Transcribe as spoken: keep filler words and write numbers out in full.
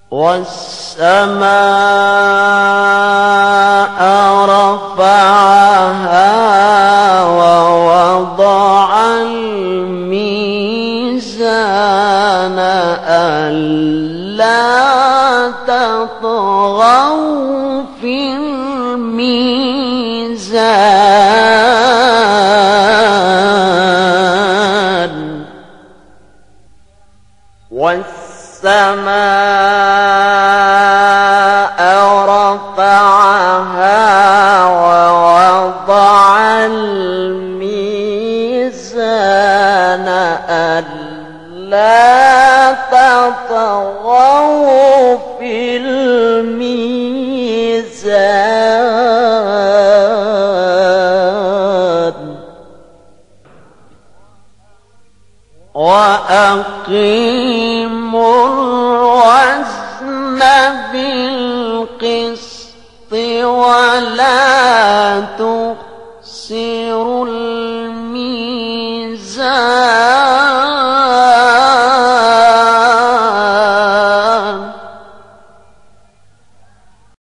والسماء رفعها ووضع الميزان ألا تطغوا في الميزان والسماء رفعها ووضع الميزان ألا تطغوا في الميزان وأقيموا الوزن بالقسط ولا تخسروا الميزان